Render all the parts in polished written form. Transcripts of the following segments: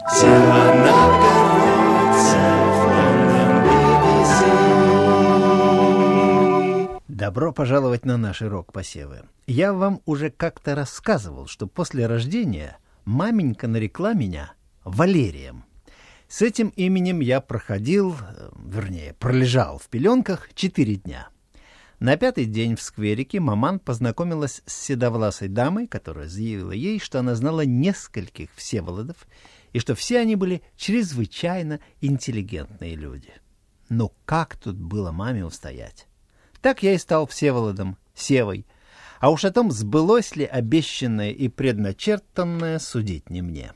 Добро пожаловать на наши рок-посевы. Я вам уже как-то рассказывал, что после рождения маменька нарекла меня Валерием. С этим именем я пролежал в пеленках 4 дня. На 5-й день в скверике маман познакомилась с седовласой дамой, которая заявила ей, что она знала нескольких Всеволодов и что все они были чрезвычайно интеллигентные люди. Но как тут было маме устоять? Так я и стал Всеволодом, Севой, а уж о том, сбылось ли обещанное и предначертанное, судить не мне.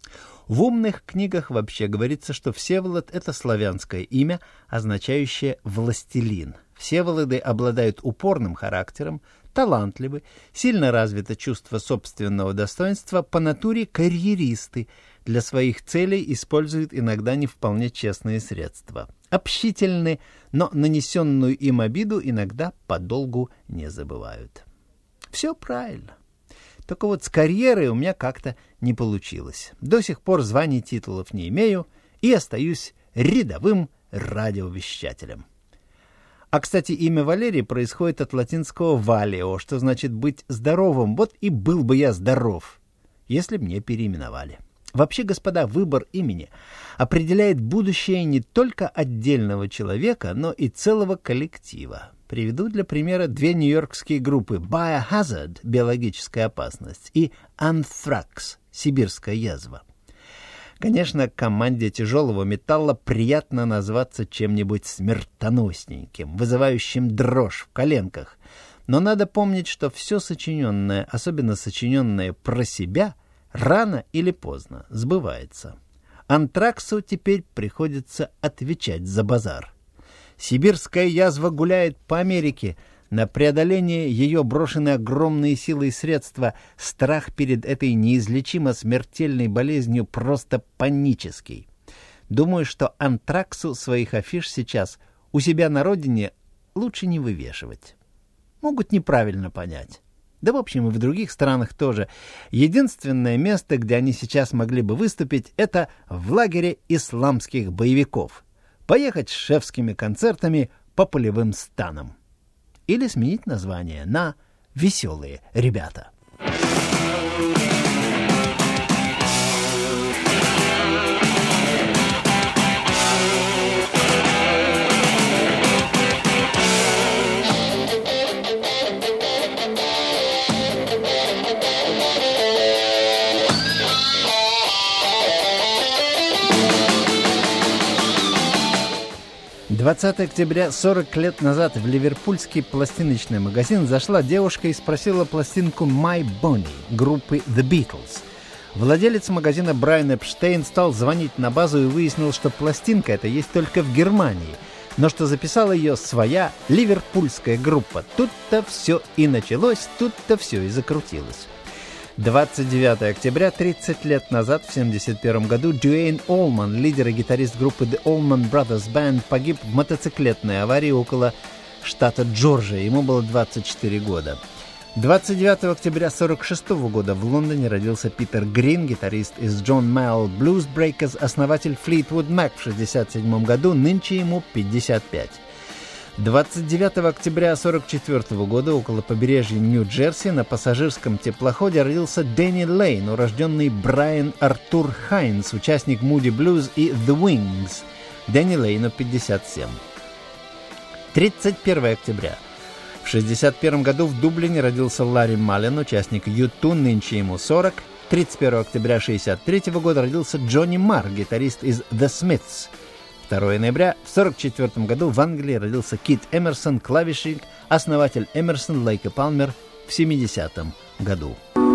В умных книгах вообще говорится, что Всеволод — это славянское имя, означающее «властелин». Всеволоды обладают упорным характером, талантливы, сильно развито чувство собственного достоинства, по натуре карьеристы, для своих целей используют иногда не вполне честные средства. Общительны, но нанесенную им обиду иногда подолгу не забывают. Все правильно. Только вот с карьерой у меня как-то не получилось. До сих пор званий, титулов не имею и остаюсь рядовым радиовещателем. А, кстати, имя Валерий происходит от латинского «valeo», что значит «быть здоровым». Вот и был бы я здоров, если б мне переименовали. Вообще, господа, выбор имени определяет будущее не только отдельного человека, но и целого коллектива. Приведу для примера 2 нью-йоркские группы: Biohazard — биологическая опасность, и Anthrax — сибирская язва. Конечно, команде тяжелого металла приятно назваться чем-нибудь смертоносненьким, вызывающим дрожь в коленках. Но надо помнить, что все сочиненное, особенно сочиненное про себя, рано или поздно сбывается. Антраксу теперь приходится отвечать за базар. Сибирская язва гуляет по Америке. На преодоление ее брошены огромные силы и средства. Страх перед этой неизлечимо смертельной болезнью просто панический. Думаю, что Антраксу своих афиш сейчас у себя на родине лучше не вывешивать. Могут неправильно понять. Да, в общем, и в других странах тоже. Единственное место, где они сейчас могли бы выступить, это в лагере исламских боевиков. Поехать с шефскими концертами по полевым станам. Или сменить название на «Веселые ребята». «20 октября 40 лет назад в ливерпульский пластиночный магазин зашла девушка и спросила пластинку «My Bonnie» группы The Beatles. Владелец магазина Брайан Эпштейн стал звонить на базу и выяснил, что пластинка эта есть только в Германии, но что записала ее своя ливерпульская группа. Тут-то все и началось, тут-то все и закрутилось. 29 октября, 30 лет назад, в 1971 году, Дюэйн Олман, лидер и гитарист группы The Allman Brothers Band, погиб в мотоциклетной аварии около штата Джорджия. Ему было 24 года. 29 октября 1946 года в Лондоне родился Питер Грин, гитарист из John Mayall Blues Breakers, основатель Fleetwood Mac в 1967 году, нынче ему 55. 29 октября 1944 года около побережья Нью-Джерси на пассажирском теплоходе родился Дэнни Лейн, урожденный Брайан Артур Хайнс, участник Moody Blues и The Wings. Дэнни Лейну 57. 31 октября. В 1961 году в Дублине родился Ларри Маллен, участник U2, нынче ему 40. 31 октября 1963 года родился Джонни Марр, гитарист из The Smiths. 2 ноября в 1944 году в Англии родился Кит Эмерсон, клавишник, основатель Эмерсон, Лейк и Палмер в 70-м году.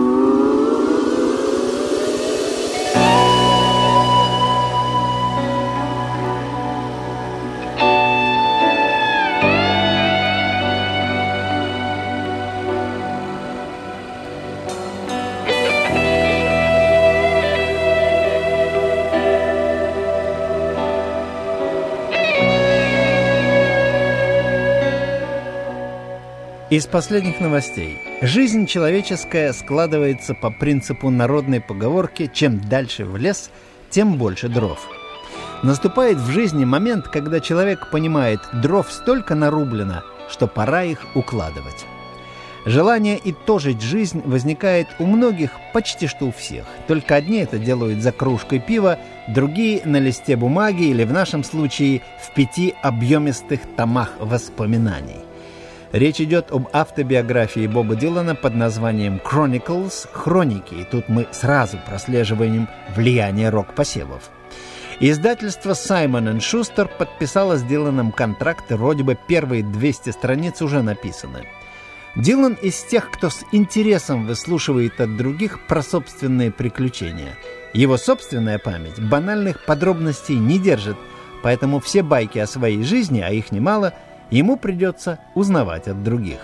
Из последних новостей. Жизнь человеческая складывается по принципу народной поговорки: чем дальше в лес, тем больше дров. Наступает в жизни момент, когда человек понимает, дров столько нарублено, что пора их укладывать. Желание итожить жизнь возникает у многих, почти что у всех. Только одни это делают за кружкой пива, другие на листе бумаги или в нашем случае в 5 объемистых томах воспоминаний. Речь идет об автобиографии Боба Дилана под названием «Chronicles» – «Хроники», и тут мы сразу прослеживаем влияние рок-посевов. Издательство Simon & Schuster подписало с Диланом контракт, и вроде бы первые 200 страниц уже написаны. Дилан из тех, кто с интересом выслушивает от других про собственные приключения. Его собственная память банальных подробностей не держит, поэтому все байки о своей жизни, а их немало, ему придется узнавать от других.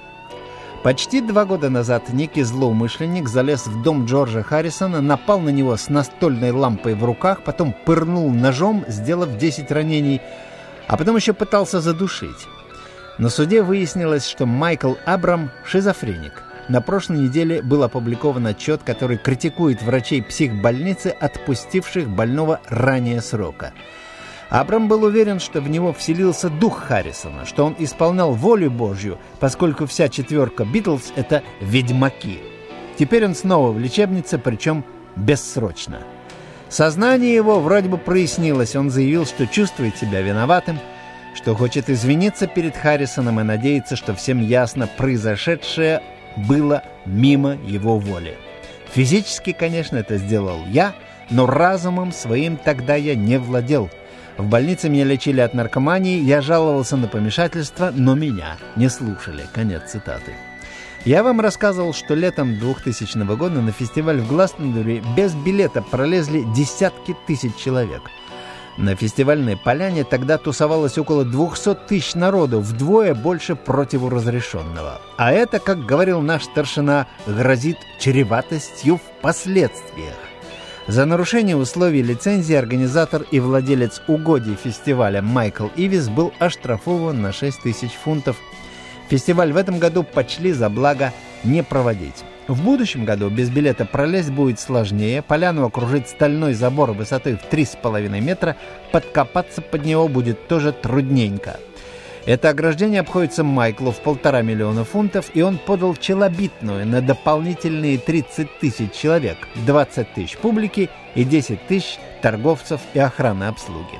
Почти 2 года назад некий злоумышленник залез в дом Джорджа Харрисона, напал на него с настольной лампой в руках, потом пырнул ножом, сделав 10 ранений, а потом еще пытался задушить. На суде выяснилось, что Майкл Абрам – шизофреник. На прошлой неделе был опубликован отчет, который критикует врачей психбольницы, отпустивших больного ранее срока. Абрам был уверен, что в него вселился дух Харрисона, что он исполнял волю Божью, поскольку вся 4 Битлз – это ведьмаки. Теперь он снова в лечебнице, причем бессрочно. Сознание его вроде бы прояснилось, он заявил, что чувствует себя виноватым, что хочет извиниться перед Харрисоном и надеется, что всем ясно, произошедшее было мимо его воли. Физически, конечно, это сделал я, но разумом своим тогда я не владел. В больнице меня лечили от наркомании, я жаловался на помешательство, но меня не слушали. Конец цитаты. Я вам рассказывал, что летом 2000 года на фестиваль в Гластонбери без билета пролезли десятки тысяч человек. На фестивальной поляне тогда тусовалось около 200 тысяч народу, вдвое больше противоразрешенного. А это, как говорил наш старшина, грозит чреватостью впоследствиях. За нарушение условий лицензии организатор и владелец угодий фестиваля Майкл Ивис был оштрафован на 6 тысяч фунтов. Фестиваль в этом году почли за благо не проводить. В будущем году без билета пролезть будет сложнее, поляну окружит стальной забор высотой в 3,5 метра, подкопаться под него будет тоже трудненько. Это ограждение обходится Майклу в 1,5 миллиона фунтов, и он подал челобитную на дополнительные 30 тысяч человек, 20 тысяч публики и 10 тысяч торговцев и охраны обслуги.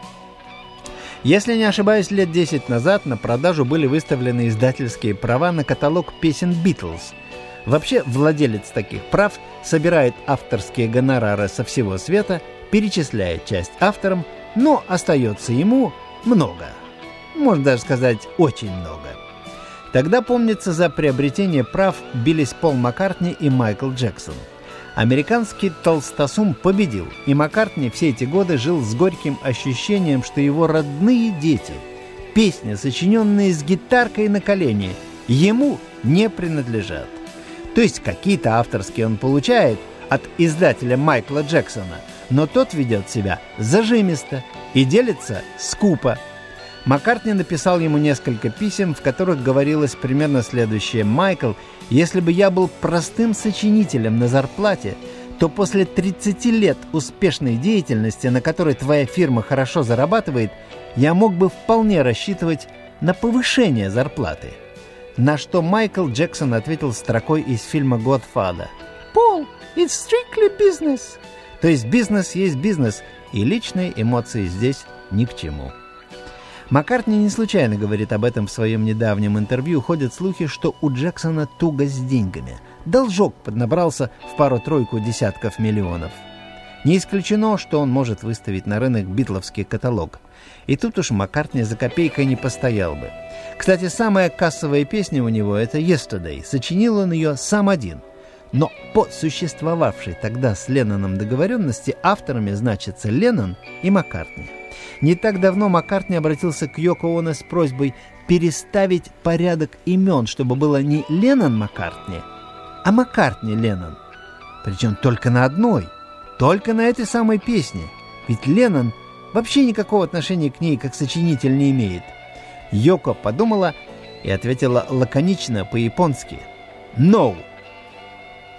Если не ошибаюсь, лет 10 назад на продажу были выставлены издательские права на каталог песен «Битлз». Вообще, владелец таких прав собирает авторские гонорары со всего света, перечисляет часть авторам, но остается ему много. Можно даже сказать, очень много. Тогда, помнится, за приобретение прав бились Пол Маккартни и Майкл Джексон. Американский толстосум победил, и Маккартни все эти годы жил с горьким ощущением, что его родные дети, песни, сочиненные с гитаркой на колене, ему не принадлежат. То есть какие-то авторские он получает от издателя Майкла Джексона, но тот ведет себя зажимисто и делится скупо. Маккартни написал ему несколько писем, в которых говорилось примерно следующее: «Майкл, если бы я был простым сочинителем на зарплате, то после 30 лет успешной деятельности, на которой твоя фирма хорошо зарабатывает, я мог бы вполне рассчитывать на повышение зарплаты». На что Майкл Джексон ответил строкой из фильма «Godfather». «Пол, it's strictly business». То есть бизнес есть бизнес, и личные эмоции здесь ни к чему. Маккартни не случайно говорит об этом в своем недавнем интервью. Ходят слухи, что у Джексона туго с деньгами. Должок поднабрался в пару-тройку десятков миллионов. Не исключено, что он может выставить на рынок битловский каталог. И тут уж Маккартни за копейкой не постоял бы. Кстати, самая кассовая песня у него — это «Yesterday». Сочинил он ее сам один. Но по существовавшей тогда с Ленноном договоренности авторами значатся Леннон и Маккартни. Не так давно Маккартни обратился к Йоко Оно с просьбой переставить порядок имен, чтобы было не Леннон-Маккартни, а Маккартни-Леннон. Причем только на одной, только на этой самой песне. Ведь Леннон вообще никакого отношения к ней как сочинитель не имеет. Йоко подумала и ответила лаконично по-японски «No».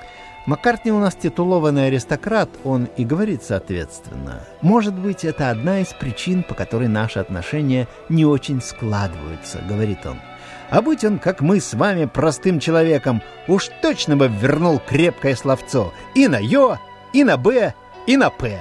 Маккартни у нас титулованный аристократ, он и говорит соответственно. Может быть, это одна из причин, по которой наши отношения не очень складываются, говорит он. А будь он, как мы с вами, простым человеком, уж точно бы вернул крепкое словцо и на «ё», и на «б», и на «п».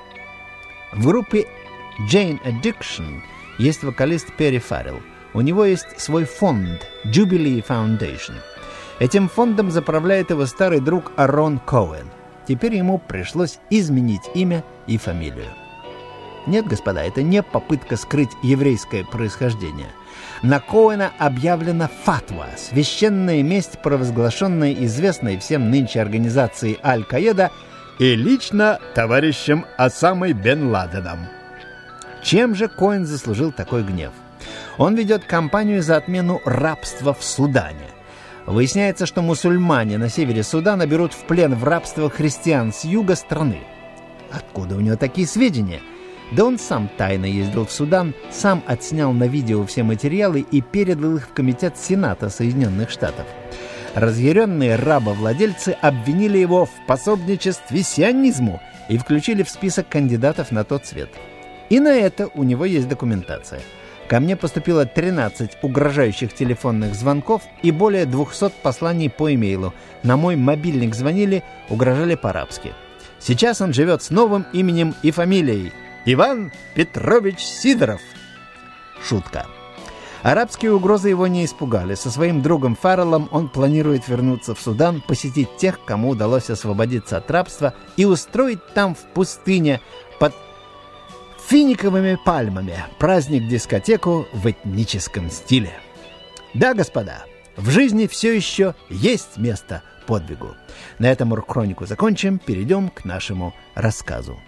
В группе Jane Addiction есть вокалист Перри Фаррелл. У него есть свой фонд Jubilee Foundation. Этим фондом заправляет его старый друг Арон Коэн. Теперь ему пришлось изменить имя и фамилию. Нет, господа, это не попытка скрыть еврейское происхождение. На Коэна объявлена фатва, священная месть, провозглашенная известной всем нынче организацией Аль-Каида и лично товарищем Осамой бен Ладеном. Чем же Коэн заслужил такой гнев? Он ведет кампанию за отмену рабства в Судане. Выясняется, что мусульмане на севере Судана берут в плен в рабство христиан с юга страны. Откуда у него такие сведения? Да он сам тайно ездил в Судан, сам отснял на видео все материалы и передал их в Комитет Сената Соединенных Штатов. Разъяренные рабовладельцы обвинили его в пособничестве сионизму и включили в список кандидатов на тот свет. И на это у него есть документация. Ко мне поступило 13 угрожающих телефонных звонков и более 200 посланий по имейлу. На мой мобильник звонили, угрожали по-арабски. Сейчас он живет с новым именем и фамилией – Иван Петрович Сидоров. Шутка. Арабские угрозы его не испугали. Со своим другом Фарреллом он планирует вернуться в Судан, посетить тех, кому удалось освободиться от рабства, и устроить там в пустыне под финиковыми пальмами праздник-дискотеку в этническом стиле. Да, господа, в жизни все еще есть место подвигу. На этом рок-хронику закончим, перейдем к нашему рассказу.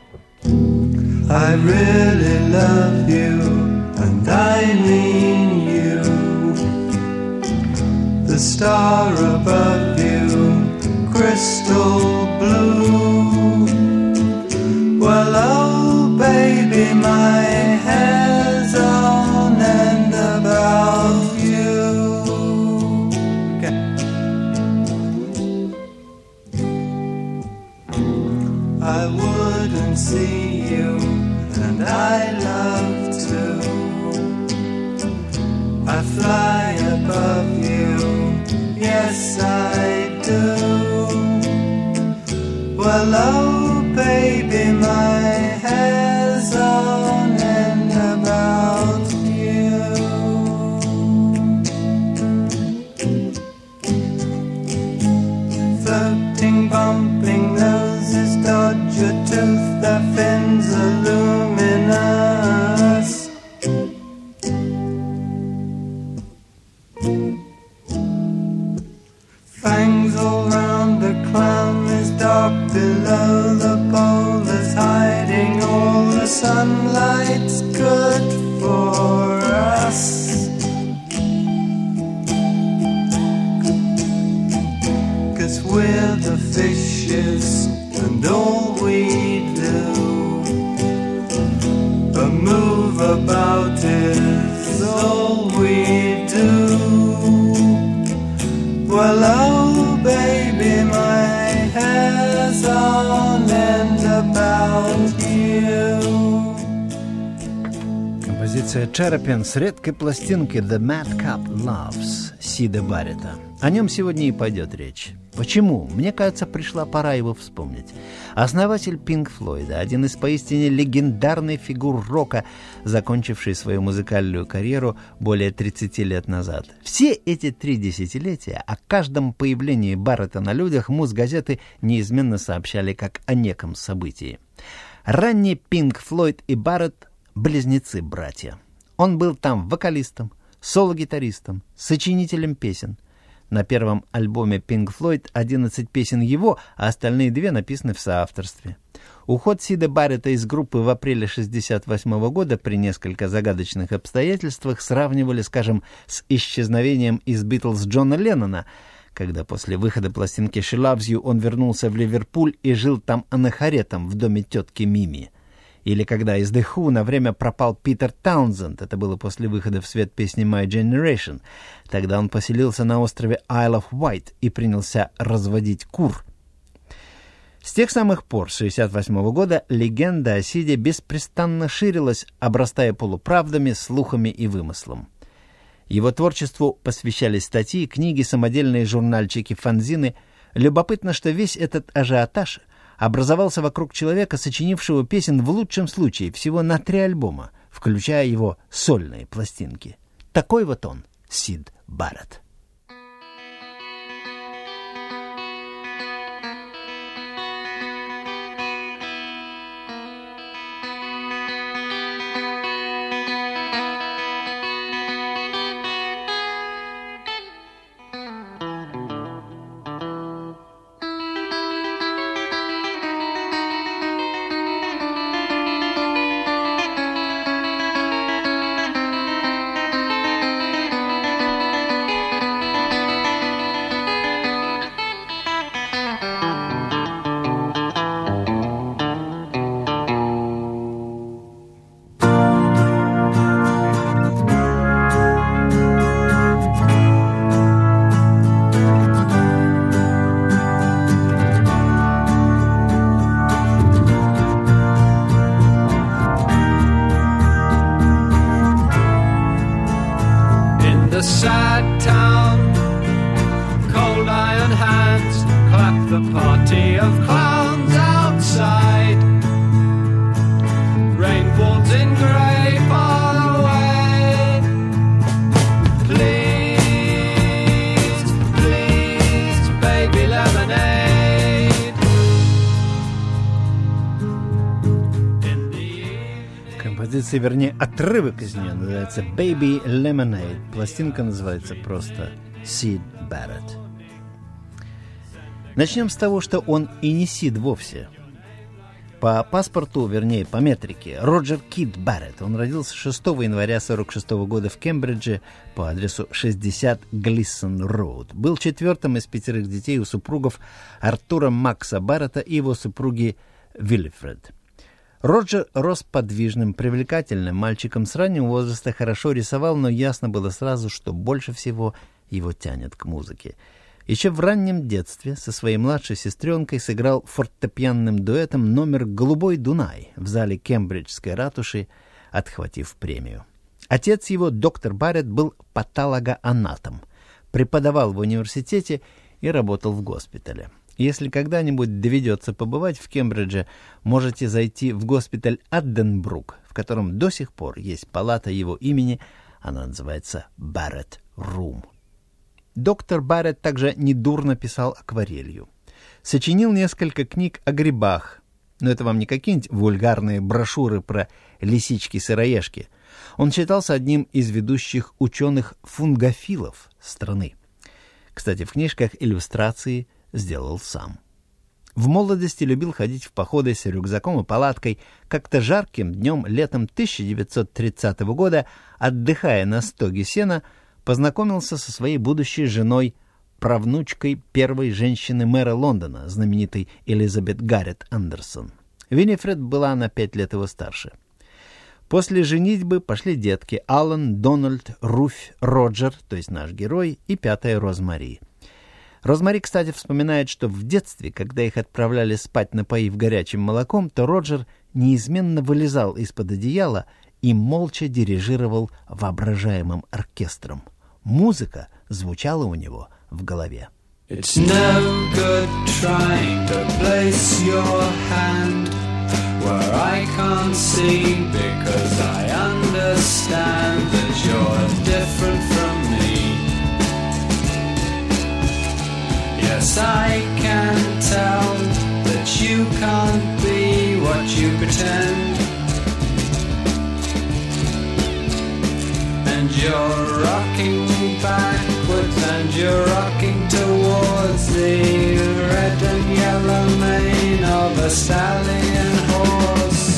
I really love you, and I mean you. The star above you, crystal blue. Well, oh baby, my hair's on end about you. I wouldn't see you, and I love to. I fly above you, yes I do. Well, oh baby, my hair's on end about you. Floating, bumping noses, dodge your tooth, their fins are luminous. Fangs all round the clown is dark below the bowl is hiding all the sunlight's good for us. 'Cause we're the fishes and all we do, but move about is all we do. Well, oh baby, my hair's on end about you. Композиция Cherubim с редкой пластинки The Madcap Loves Сида Баррета. О нем сегодня и пойдет речь. Почему? Мне кажется, пришла пора его вспомнить. Основатель Пинк Флойда, один из поистине легендарных фигур рока, закончивший свою музыкальную карьеру более 30 лет назад. Все эти 3 десятилетия о каждом появлении Баррета на людях музгазеты неизменно сообщали как о неком событии. Ранний Пинк Флойд и Баррет – близнецы-братья. Он был там вокалистом, соло-гитаристом, сочинителем песен. На первом альбоме Pink Floyd 11 песен его, а остальные 2 написаны в соавторстве. Уход Сида Баррета из группы в апреле 1968 года при несколько загадочных обстоятельствах сравнивали, скажем, с исчезновением из Битлз Джона Леннона, когда после выхода пластинки She Loves You он вернулся в Ливерпуль и жил там анахоретом в доме тетки Мими. Или когда из The Who на время пропал Питер Таунсенд, это было после выхода в свет песни My Generation. Тогда он поселился на острове Isle of Wight и принялся разводить кур. С тех самых пор, с 1968 года, легенда о Сиде беспрестанно ширилась, обрастая полуправдами, слухами и вымыслом. Его творчеству посвящались статьи, книги, самодельные журнальчики, фанзины. Любопытно, что весь этот ажиотаж образовался вокруг человека, сочинившего песен в лучшем случае всего на 3 альбома, включая его сольные пластинки. Такой вот он, Сид Барретт. The sad town, cold iron hands clap the party of clowns outside. Rain falls in grey far away. Please, please, baby lemonade. Композиция, вернее, отрывок из нее называется «Baby Lemonade». Пластинка называется просто «Сид Барретт». Начнем с того, что он и не Сид вовсе. По паспорту, вернее, по метрике, Роджер Кид Барретт. Он родился 6 января 1946 года в Кембридже по адресу 60 Глиссон Роуд. Был 4-м из 5 детей у супругов Артура Макса Барретта и его супруги Виллифред. Роджер рос подвижным, привлекательным мальчиком с раннего возраста, хорошо рисовал, но ясно было сразу, что больше всего его тянет к музыке. Еще в раннем детстве со своей младшей сестренкой сыграл фортепианным дуэтом номер «Голубой Дунай» в зале Кембриджской ратуши, отхватив премию. Отец его, доктор Барретт, был патологоанатом, преподавал в университете и работал в госпитале. Если когда-нибудь доведется побывать в Кембридже, можете зайти в госпиталь Адденбрук, в котором до сих пор есть палата его имени, она называется Барретт Рум. Доктор Барретт также недурно писал акварелью. Сочинил несколько книг о грибах, но это вам не какие-нибудь вульгарные брошюры про лисички-сыроежки. Он считался одним из ведущих ученых-фунгофилов страны. Кстати, в книжках иллюстрации сделал сам. В молодости любил ходить в походы с рюкзаком и палаткой. Как-то жарким днем летом 1930 года, отдыхая на стоге сена, познакомился со своей будущей женой, правнучкой первой женщины-мэра Лондона, знаменитой Элизабет Гаррет Андерсон. Виннифред была на 5 лет его старше. После женитьбы пошли детки: Аллан, Дональд, Руфь, Роджер, то есть наш герой, и 5-я Розмари. Розмари, кстати, вспоминает, что в детстве, когда их отправляли спать, напоив горячим молоком, то Роджер неизменно вылезал из-под одеяла и молча дирижировал воображаемым оркестром. Музыка звучала у него в голове. It's no good trying to place your hand where I can't see, because I understand that you're different from me. Yes, I can tell that you can't be what you pretend. And you're rocking backwards and you're rocking towards the red and yellow mane of a stallion horse.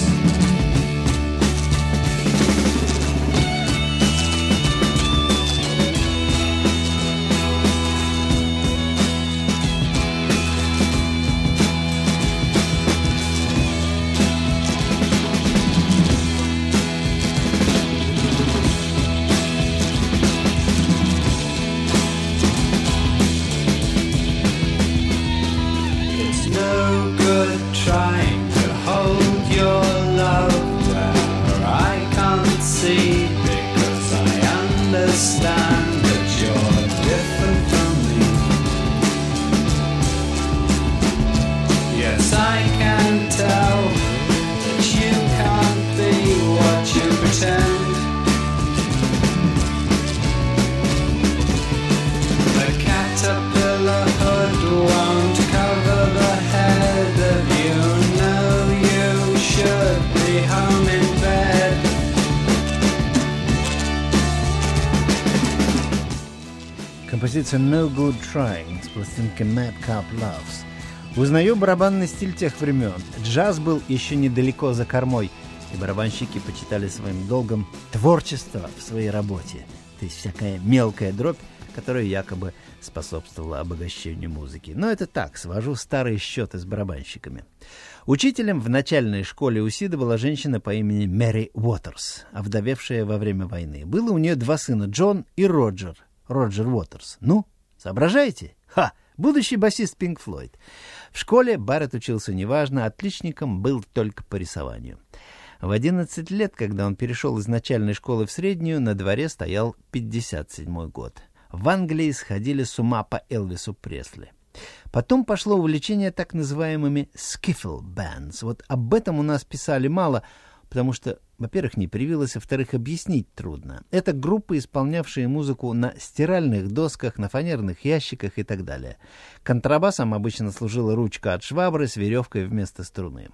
композиция «No Good Trying» с пластинки «Madcap Loves». Узнаю барабанный стиль тех времен. Джаз был еще недалеко за кормой, и барабанщики почитали своим долгом творчество в своей работе. То есть всякая мелкая дробь, которая якобы способствовала обогащению музыки. Но это так, свожу старые счеты с барабанщиками. Учителем в начальной школе у Сида была женщина по имени Мэри Уотерс, овдовевшая во время войны. Было у нее 2 сына, Джон и Роджер Уотерс. Ну, соображаете? Ха! Будущий басист Pink Floyd. В школе Барретт учился неважно, отличником был только по рисованию. В 11 лет, когда он перешел из начальной школы в среднюю, на дворе стоял 57 год. В Англии сходили с ума по Элвису Пресли. Потом пошло увлечение так называемыми skiffle bands. Вот об этом у нас писали мало, потому что, во-первых, не привилось, а во-вторых, объяснить трудно. Это группы, исполнявшие музыку на стиральных досках, на фанерных ящиках и так далее. Контрабасом обычно служила ручка от швабры с веревкой вместо струны.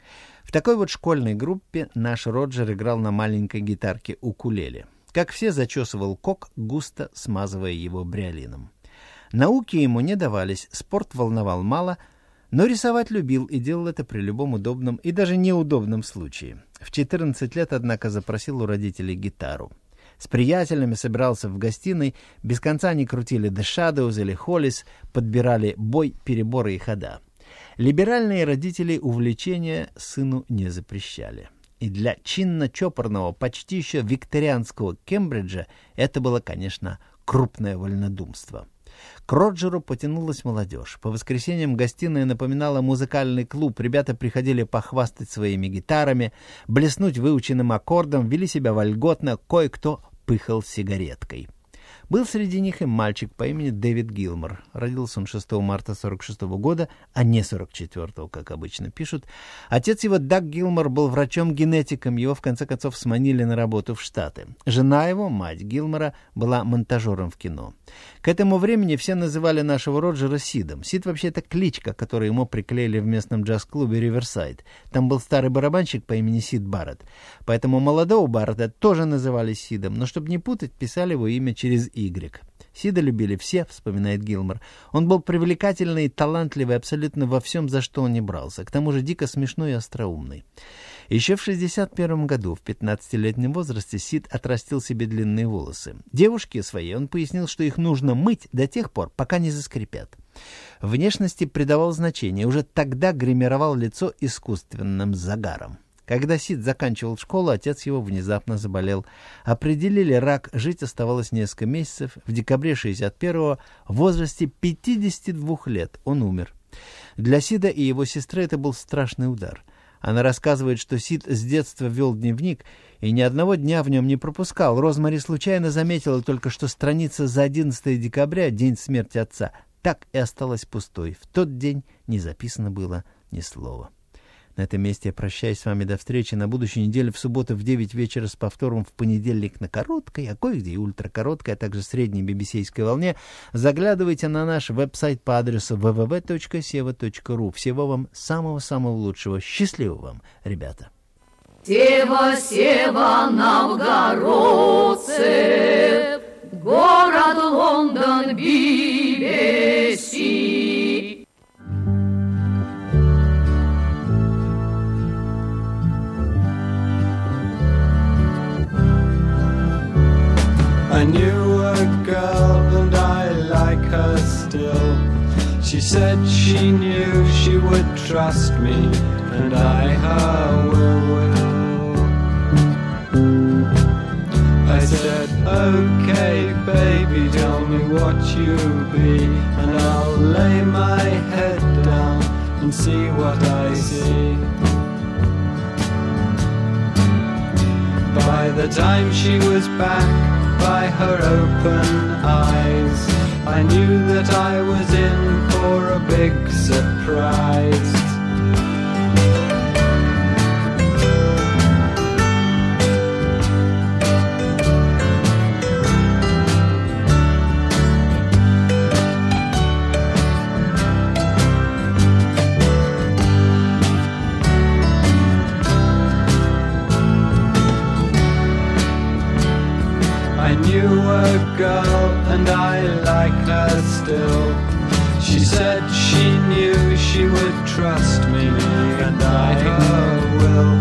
В такой вот школьной группе наш Роджер играл на маленькой гитарке укулеле. Как все, зачесывал кок, густо смазывая его бриолином. Науки ему не давались, спорт волновал мало, но рисовать любил и делал это при любом удобном и даже неудобном случае. В 14 лет, однако, запросил у родителей гитару. С приятелями собирался в гостиной, без конца они крутили The Shadows или Hollies, подбирали бой, переборы и хода. Либеральные родители увлечения сыну не запрещали. И для чинно-чопорного, почти еще викторианского Кембриджа это было, конечно, крупное вольнодумство. К Роджеру потянулась молодежь. По воскресеньям гостиная напоминала музыкальный клуб. Ребята приходили похвастать своими гитарами, блеснуть выученным аккордом, вели себя вольготно, кое-кто пыхал сигареткой. Был среди них и мальчик по имени Дэвид Гилмор. Родился он 6 марта 1946 года, а не 1944, как обычно пишут. Отец его, Даг Гилмор, был врачом-генетиком. Его, в конце концов, сманили на работу в Штаты. Жена его, мать Гилмора, была монтажером в кино. К этому времени все называли нашего Роджера Сидом. Сид вообще это кличка, которую ему приклеили в местном джаз-клубе «Риверсайд». Там был старый барабанщик по имени Сид Барретт. Поэтому молодого Барретта тоже называли Сидом, но чтобы не путать, писали его имя через Y. Сида любили все, вспоминает Гилмор. Он был привлекательный и талантливый абсолютно во всем, за что он не брался. К тому же дико смешной и остроумный. Еще в 1961 году, в 15-летнем возрасте, Сид отрастил себе длинные волосы. Девушке своей он пояснил, что их нужно мыть до тех пор, пока не заскрипят. Внешности придавал значение, уже тогда гримировал лицо искусственным загаром. Когда Сид заканчивал школу, отец его внезапно заболел. Определили рак, жить оставалось несколько месяцев. В декабре 1961-го, в возрасте 52 лет, он умер. Для Сида и его сестры это был страшный удар. Она рассказывает, что Сид с детства вел дневник и ни одного дня в нем не пропускал. Розмари случайно заметила только, что страница за 11 декабря, день смерти отца, так и осталась пустой. В тот день не записано было ни слова. На этом месте я прощаюсь с вами до встречи на будущей неделе в субботу в 9 вечера с повтором в понедельник на короткой, а кое-где и ультракороткой, а также средней BBC-ской волне. Заглядывайте на наш веб-сайт по адресу www.seva.ru. Всего вам самого-самого лучшего. Счастливо вам, ребята! Сева, Сева, новгородцы, город Лондон, BBC. I knew a girl and I like her still. She said she knew she would trust me and I her will. I said, okay baby, tell me what you be, and I'll lay my head down and see what I see. By the time she was back, by her open eyes, I knew that I was in for a big surprise. I knew a girl and I like her still. She said she knew she would trust me and I will.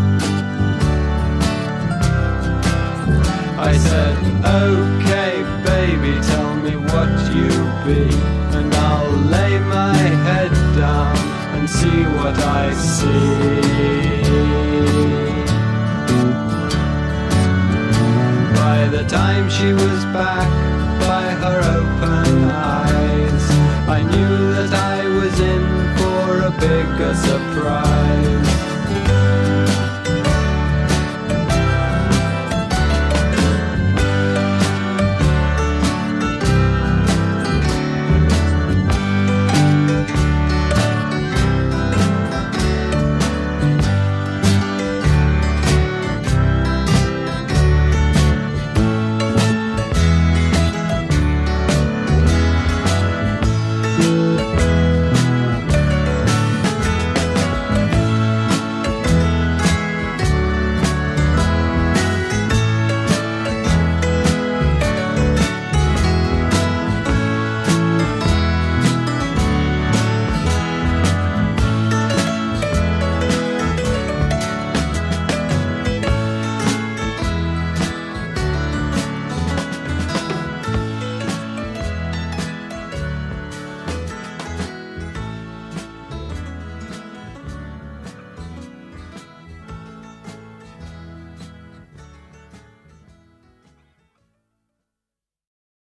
I said, okay baby, tell me what you be, and I'll lay my head down and see what I see. By the time she was back, by her open eyes, I knew that I was in for a bigger surprise.